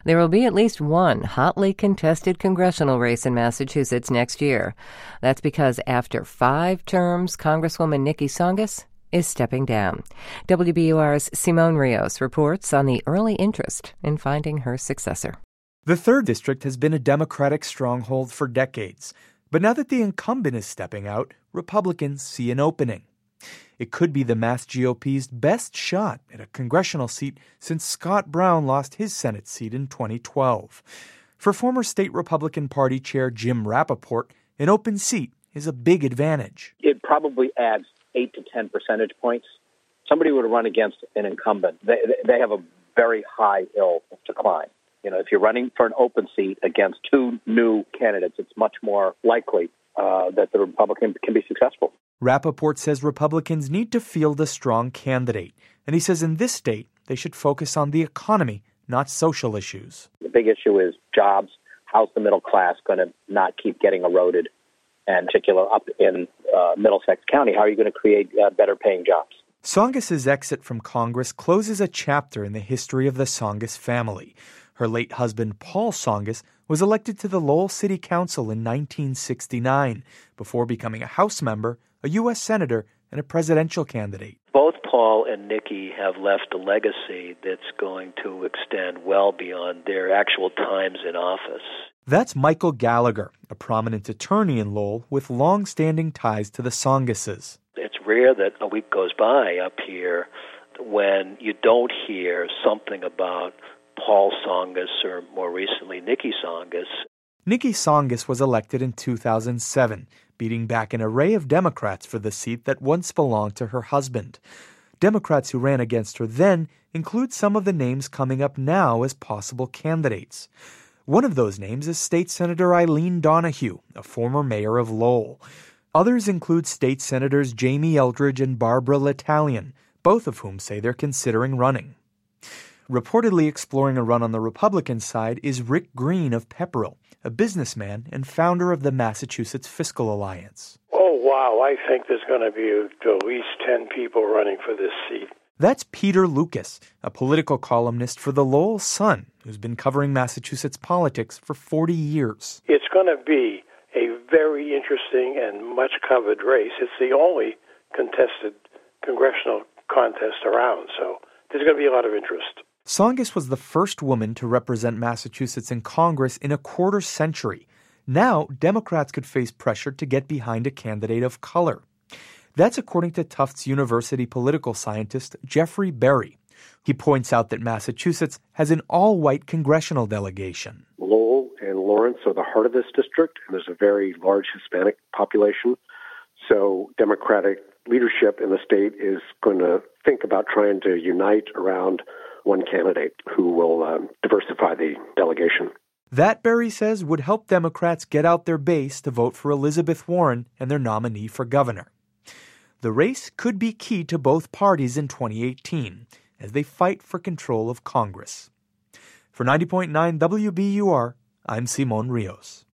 There will be at least one hotly contested congressional race in Massachusetts next year. That's because after 5 terms, Congresswoman Nikki Tsongas is stepping down. WBUR's Simone Rios reports on the early interest in finding her successor. The 3rd District has been a Democratic stronghold for decades. But now that the incumbent is stepping out, Republicans see an opening. It could be the Mass GOP's best shot at a congressional seat since Scott Brown lost his Senate seat in 2012. For former state Republican Party Chair Jim Rappaport, an open seat is a big advantage. It probably adds 8 to 10 percentage points. Somebody would run against an incumbent. They have a very high hill to climb. If you're running for an open seat against 2 new candidates, it's much more likely that the Republican can be successful. Rappaport says Republicans need to field a strong candidate. And he says in this state, they should focus on the economy, not social issues. The big issue is jobs. How's the middle class going to not keep getting eroded? And in particular, up in Middlesex County, how are you going to create better paying jobs? Tsongas' exit from Congress closes a chapter in the history of the Tsongas family. Her late husband, Paul Tsongas, was elected to the Lowell City Council in 1969 before becoming a House member, a U.S. Senator, and a presidential candidate. Both Paul and Nikki have left a legacy that's going to extend well beyond their actual times in office. That's Michael Gallagher, a prominent attorney in Lowell with long-standing ties to the Tsongases. It's rare that a week goes by up here when you don't hear something about Paul Tsongas or more recently Nikki Tsongas. Nikki Tsongas was elected in 2007, beating back an array of Democrats for the seat that once belonged to her husband. Democrats who ran against her then include some of the names coming up now as possible candidates. One of those names is State Senator Eileen Donahue, a former mayor of Lowell. Others include State Senators Jamie Eldridge and Barbara L'Italian, both of whom say they're considering running. Reportedly exploring a run on the Republican side is Rick Green of Pepperell, a businessman and founder of the Massachusetts Fiscal Alliance. Oh, wow. I think there's going to be at least 10 people running for this seat. That's Peter Lucas, a political columnist for the Lowell Sun, who's been covering Massachusetts politics for 40 years. It's going to be a very interesting and much-covered race. It's the only contested congressional contest around, so there's going to be a lot of interest. Tsongas was the first woman to represent Massachusetts in Congress in a quarter century. Now, Democrats could face pressure to get behind a candidate of color. That's according to Tufts University political scientist Jeffrey Berry. He points out that Massachusetts has an all-white congressional delegation. Lowell and Lawrence are the heart of this district, and there's a very large Hispanic population. So Democratic leadership in the state is going to think about trying to unite around one candidate who will diversify the delegation. That, Berry says, would help Democrats get out their base to vote for Elizabeth Warren and their nominee for governor. The race could be key to both parties in 2018 as they fight for control of Congress. For 90.9 WBUR, I'm Simone Rios.